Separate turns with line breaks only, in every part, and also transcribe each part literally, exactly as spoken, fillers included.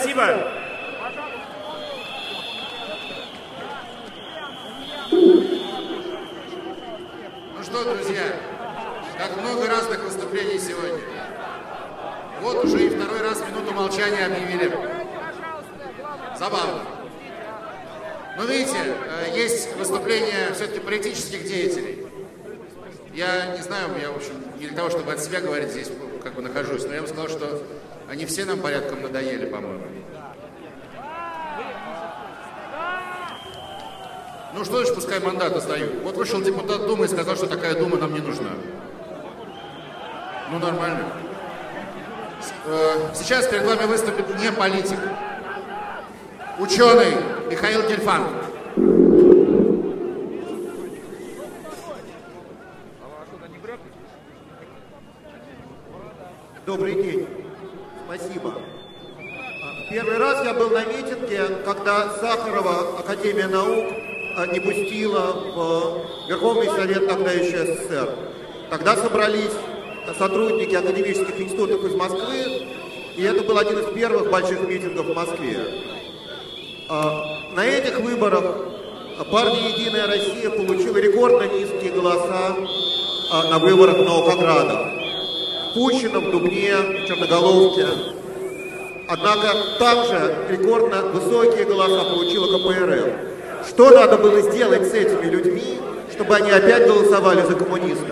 Спасибо.
Ну что, друзья, как много разных выступлений сегодня. Вот уже и второй раз минуту молчания объявили. Забавно. Но видите, есть выступления все-таки политических деятелей. Я не знаю, я, в общем, не для того, чтобы от себя говорить, здесь как бы нахожусь, но я бы сказал, что они все нам порядком надоели, по-моему. Ну что ж, пускай мандаты сдают. Вот вышел депутат Думы и сказал, что такая Дума нам не нужна. Ну, нормально. Сейчас перед вами выступит не политик. Ученый Михаил Гельфанд.
Добрый день. Спасибо. Первый раз я был на митинге, когда Сахарова Академия наук не пустила в Верховный Совет тогда еще СССР. Тогда собрались сотрудники академических институтов из Москвы, и это был один из первых больших митингов в Москве. На этих выборах партия «Единая Россия» получила рекордно низкие голоса на выборах в Наукоградах. В Пущино, в Дубне, в Черноголовке. Однако также рекордно высокие голоса получила ка пэ эр эл. Что надо было сделать с этими людьми, чтобы они опять голосовали за коммунистов?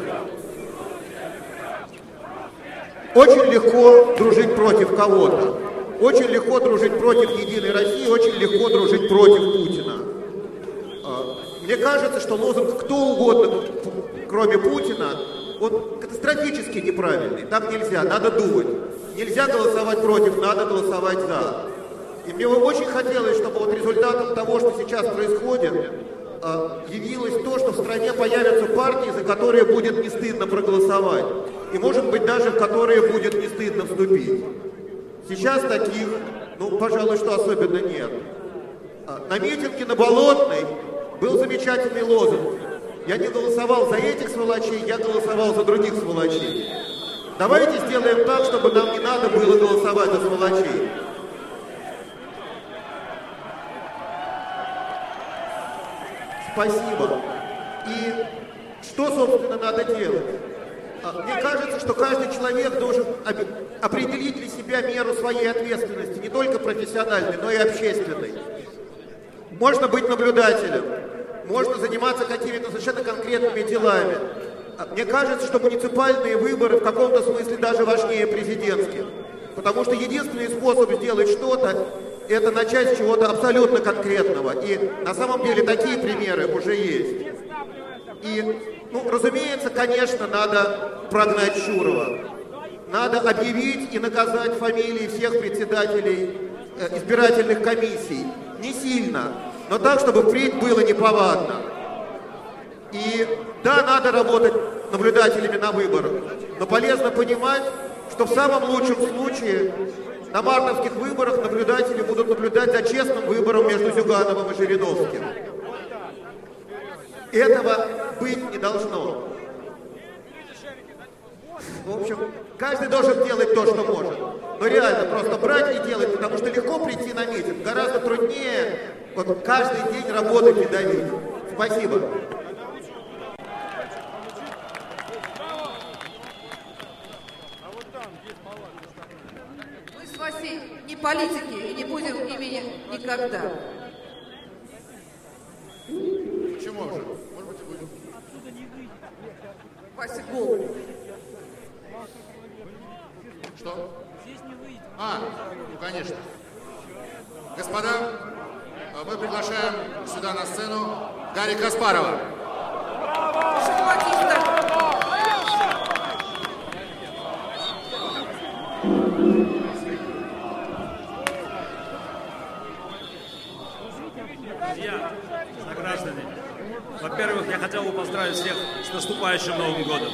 Очень легко дружить против кого-то. Очень легко дружить против Единой России, очень легко дружить против Путина. Мне кажется, что лозунг «кто угодно, кроме Путина», он катастрофически неправильный. Так нельзя, надо думать. Нельзя голосовать против, надо голосовать за. И мне бы очень хотелось, чтобы вот результатом того, что сейчас происходит, явилось то, что в стране появятся партии, за которые будет не стыдно проголосовать. И, может быть, даже в которые будет не стыдно вступить. Сейчас таких, ну, пожалуй, что особенно нет. На митинге на Болотной был замечательный лозунг. Я не голосовал за этих сволочей, я голосовал за других сволочей. Давайте сделаем так, чтобы нам не надо было голосовать за сволочей. Спасибо. И что, собственно, надо делать? Мне кажется, что каждый человек должен определить для себя меру своей ответственности, не только профессиональной, но и общественной. Можно быть наблюдателем, можно заниматься какими-то совершенно конкретными делами. Мне кажется, что муниципальные выборы в каком-то смысле даже важнее президентских. Потому что единственный способ сделать что-то – это начать с чего-то абсолютно конкретного. И на самом деле такие примеры уже есть. И, ну, разумеется, конечно, надо прогнать Шурова. Надо объявить и наказать фамилии всех председателей э, избирательных комиссий. Не сильно, но так, чтобы впредь было неповадно. И да, надо работать наблюдателями на выборах, но полезно понимать, что в самом лучшем случае на мартовских выборах наблюдатели будут наблюдать за честным выбором между Зюгановым и Жириновским. Этого быть не должно. В общем, каждый должен делать то, что может. Но реально просто брать и делать, потому что легко прийти на митинг, гораздо труднее вот каждый день работать и давить. Спасибо.
Мы с Васей не политики и не будем ими никогда.
Почему же? Может быть, и будем.
Вася, голову.
Что? А, ну, конечно. Господа, мы приглашаем сюда на сцену Гарри Каспарова.
Шахматиста.
Друзья, сограждане, во-первых, я хотел бы поздравить всех с наступающим Новым годом.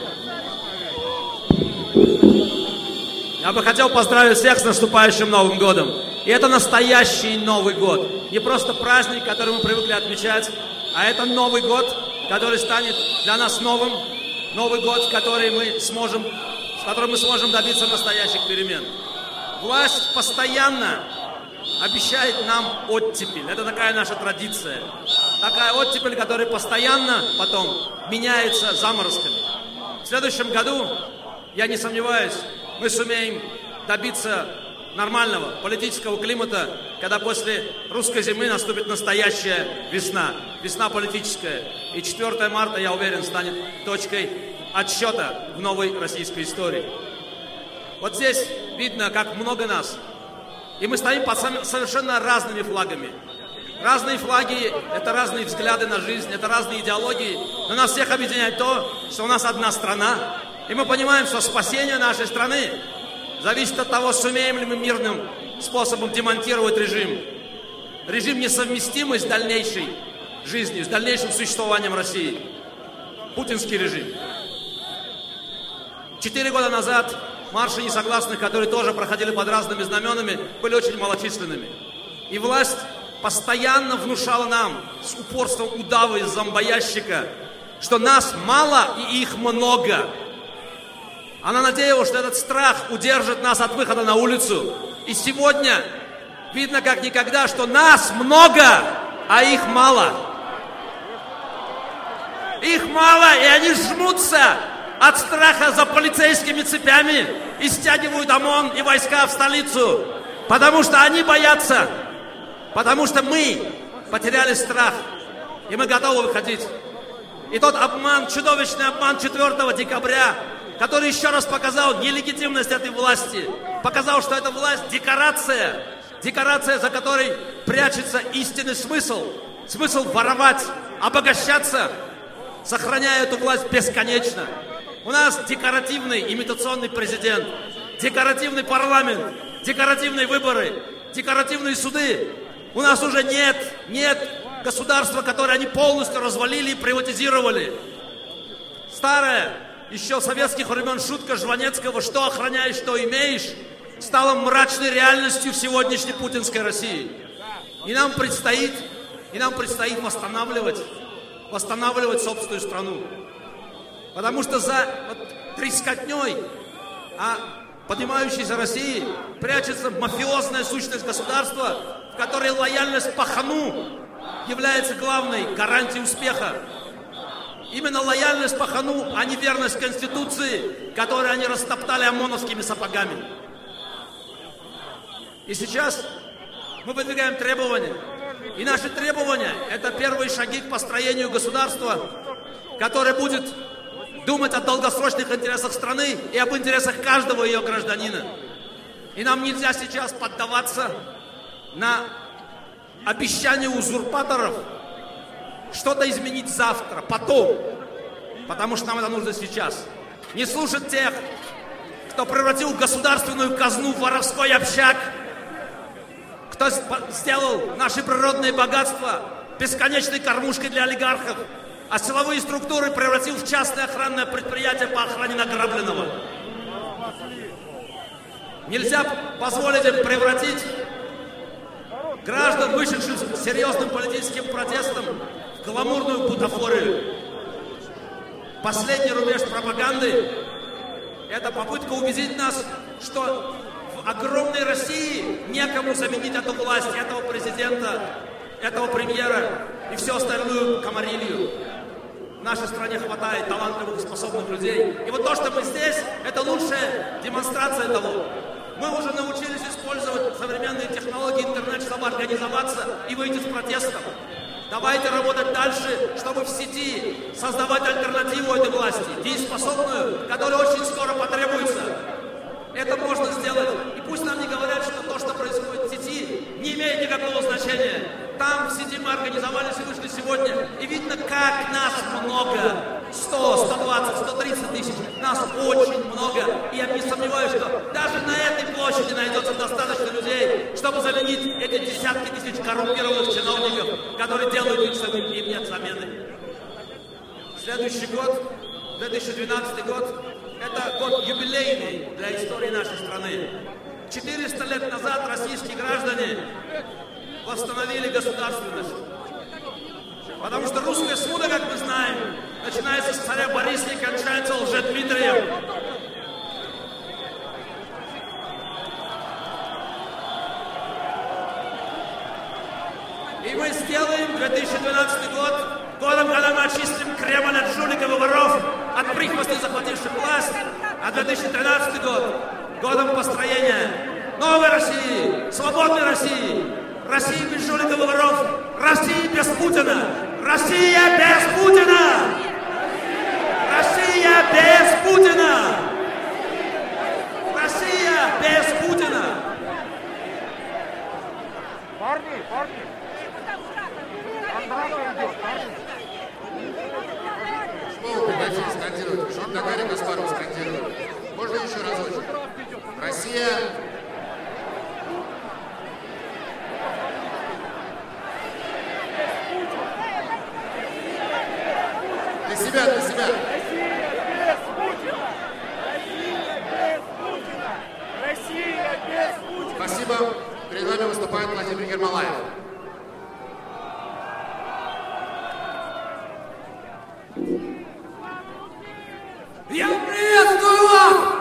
Я бы хотел поздравить всех с наступающим Новым годом. И это настоящий Новый год. Не просто праздник, который мы привыкли отмечать, а это Новый год, который станет для нас новым. Новый год, в который мы сможем, с которым мы сможем добиться настоящих перемен. Власть постоянно обещает нам оттепель. Это такая наша традиция. Такая оттепель, которая постоянно потом меняется заморозками. В следующем году, я не сомневаюсь, мы сумеем добиться нормального политического климата, когда после русской зимы наступит настоящая весна. Весна политическая. И четвёртое марта, я уверен, станет точкой отсчета в новой российской истории. Вот здесь видно, как много нас. И мы стоим под совершенно разными флагами. Разные флаги – это разные взгляды на жизнь, это разные идеологии. Но нас всех объединяет то, что у нас одна страна. И мы понимаем, что спасение нашей страны зависит от того, сумеем ли мы мирным способом демонтировать режим. Режим, несовместимый с дальнейшей жизнью, с дальнейшим существованием России. Путинский режим. Четыре года назад марши несогласных, которые тоже проходили под разными знаменами, были очень малочисленными. И власть постоянно внушала нам с упорством удава из зомбоящика, что нас мало и их много. Она надеялась, что этот страх удержит нас от выхода на улицу. И сегодня видно как никогда, что нас много, а их мало. Их мало, и они жмутся от страха за полицейскими цепями и стягивают ОМОН и войска в столицу. Потому что они боятся. Потому что мы потеряли страх. И мы готовы выходить. И тот обман, чудовищный обман четвёртого декабря, который еще раз показал нелегитимность этой власти, показал, что эта власть декорация, декорация, за которой прячется истинный смысл, смысл воровать, обогащаться, сохраняя эту власть бесконечно. У нас декоративный имитационный президент, декоративный парламент, декоративные выборы, декоративные суды. У нас уже нет, нет государства, которое они полностью развалили и приватизировали. Старая, еще советских времен шутка Жванецкого «что охраняешь, что имеешь» стала мрачной реальностью в сегодняшней путинской России. И нам предстоит, и нам предстоит восстанавливать, восстанавливать собственную страну. Потому что за вот, трескотней, а поднимающейся России прячется мафиозная сущность государства, в которой лояльность пахану является главной гарантией успеха. Именно лояльность пахану, а не верность Конституции, которую они растоптали ОМОНовскими сапогами. И сейчас мы выдвигаем требования. И наши требования – это первые шаги к построению государства, которое будет думать о долгосрочных интересах страны и об интересах каждого ее гражданина. И нам нельзя сейчас поддаваться на обещания узурпаторов что-то изменить завтра, потом. Потому что нам это нужно сейчас. Не слушать тех, кто превратил государственную казну в воровской общак, кто сделал наши природные богатства бесконечной кормушкой для олигархов, а силовые структуры превратил в частное охранное предприятие по охране награбленного. Нельзя позволить им превратить граждан, вышедших с серьезным политическим протестом, в гламурную бутафорию. Последний рубеж пропаганды – это попытка убедить нас, что в огромной России некому заменить эту власть, этого президента, этого премьера и всю остальную комарилью. В нашей стране хватает талантливых и способных людей. И вот то, что мы здесь, это лучшая демонстрация того. Мы уже научились использовать современные технологии, интернет, чтобы организоваться и выйти с протестом. Давайте работать дальше, чтобы в сети создавать альтернативу этой власти, дееспособную, которая очень скоро потребуется. Это можно сделать. И пусть нам не говорят, что то, что происходит в сети, не имеет никакого значения. Там в сети мы организовались и вышли сегодня. И видно, как нас много. сто, сто двадцать, сто тридцать тысяч. Нас очень много. И я не сомневаюсь, что даже на этой площади найдется достаточно людей, чтобы заменить эти десятки тысяч коррумпированных чиновников, которые делают вид, что им нет замены. Следующий год, две тысячи двенадцатый год, это год юбилейный для истории нашей страны. четыреста лет назад российские граждане восстановили государственность. Потому что русская смута, как мы знаем, начинается с царя Бориса и кончается Лжедмитрием. И мы сделаем две тысячи двенадцатый год годом, когда мы очистим Кремль от жуликов и воров, от прихвостней, захвативших власть, а две тысячи тринадцатый год годом построения новой России, свободной России, России без жуликов и воров, России без Путина, Россия без Путина, Россия без Путина, Россия без Путина.
Парни, парни.
Что вы прекратили скандировать? Что Гагарин Каспаров скандировали? Можно еще разочек? Россия... Для себя, для себя.
Россия без Путина! Россия без Путина!
Спасибо. Перед вами выступает Владимир Ермолаев.
Я приветствую вас!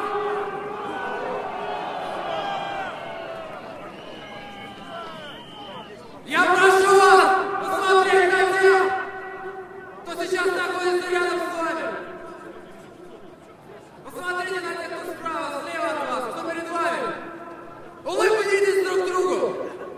Я прошу вас посмотреть на тех, кто сейчас находится рядом с вами. Посмотрите на тех, кто справа, слева от вас, кто перед вами. Улыбнитесь друг другу.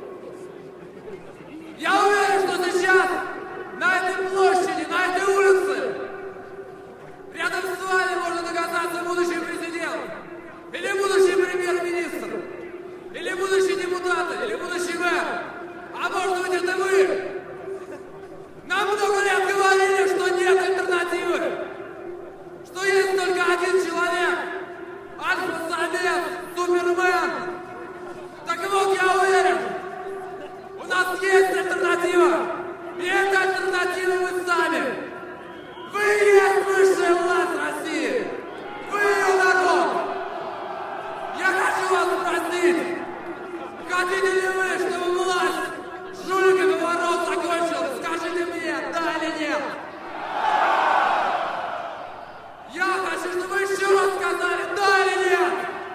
Я уверен, что сейчас на этой площади, на этой улице рядом с вами может оказаться будущий президент, или будущий премьер-министр, или будущий депутат, или будущий мэр. А может быть, это вы? Нам много лет говорили, что нет альтернативы, что есть только один человек, альфа-самец, супермен. Так вот, я уверен, у нас есть альтернатива, и эта альтернатива вы сами. Вы есть высшая власть России! Вы ее народ! Я хочу вас спросить, хотите ли вы, чтобы власть жуликов и воров закончилась? Скажите мне, да или нет? Я хочу, чтобы вы еще раз сказали, да или нет?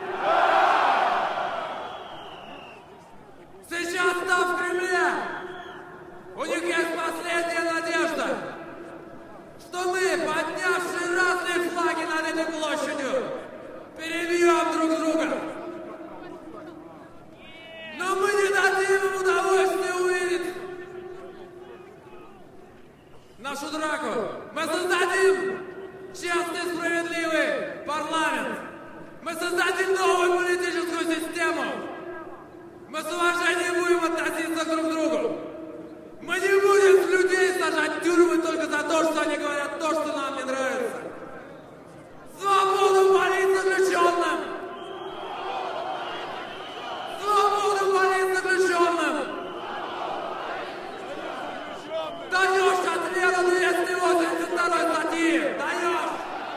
Сейчас там в Кремле у них есть последняя надежда, что мы, поднявшие разные флаги над этой площадью, перебьем друг друга. Но мы не дадим им удовольствия увидеть нашу драку. Мы создадим честный, справедливый парламент. Мы создадим новую политическую систему. Мы с уважением будем относиться друг к другу. Мы не будем людей сажать в тюрьмы только за то, что они говорят то, что нам не нравится. Свободу молить заключенным! Свободу молить заключенным! Даешь ответу двести восемьдесят второй статьи! Даешь!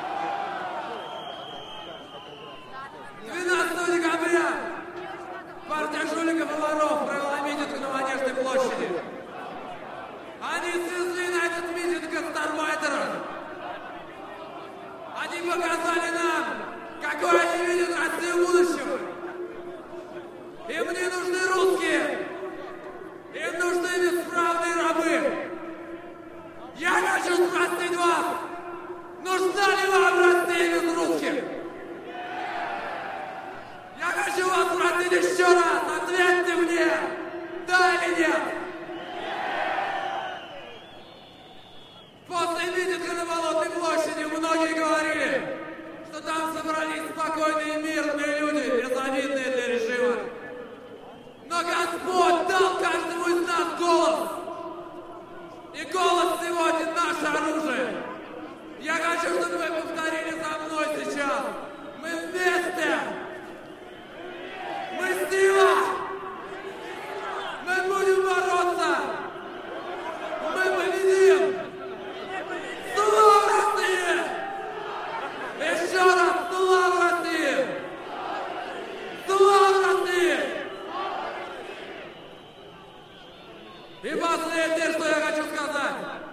двенадцатого декабря партия жуликов и воров провела митинг на Манежной площади. Они свезли на этот митинг гастарбайтеров. Они показали нам, какой они видят Россию будущего. Им не нужны русские. Им нужны бесправные рабы. Я хочу спросить вас, нужна ли вам Россия без русских? Я хочу вас спросить еще раз, ответьте мне, да или нет? После митинга на Болотной площади многие говорили, что там собрались спокойные мирные люди, безобидные для режима. Но Господь дал каждому из нас голос. И голос сегодня наше оружие. Я хочу, чтобы вы повторили за мной сейчас. Мы вместе. Мы сила. Мы будем бороться. Мы победим. Слава России! Еще раз слава России! Слава России! И последнее, что я хочу сказать.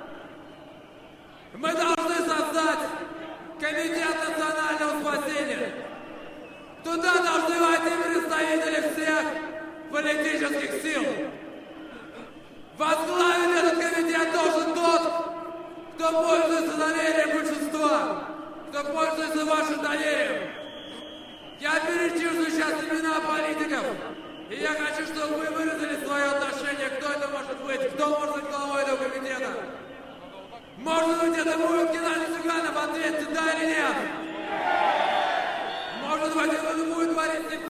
Мы должны создать Комитет национального спасения. Туда должны войти представители всех политических сил.
Возглавить этот комитет должен тот, кто пользуется доверием большинства, кто пользуется вашим доверием. Я перечислю сейчас имена политиков, и я хочу, чтобы вы выразили свое отношение, кто это может быть, кто может быть главой этого комитета. Может быть, это будет Геннадий Зюганов, ответьте, да или нет? Может быть, это будет Борис Немцов.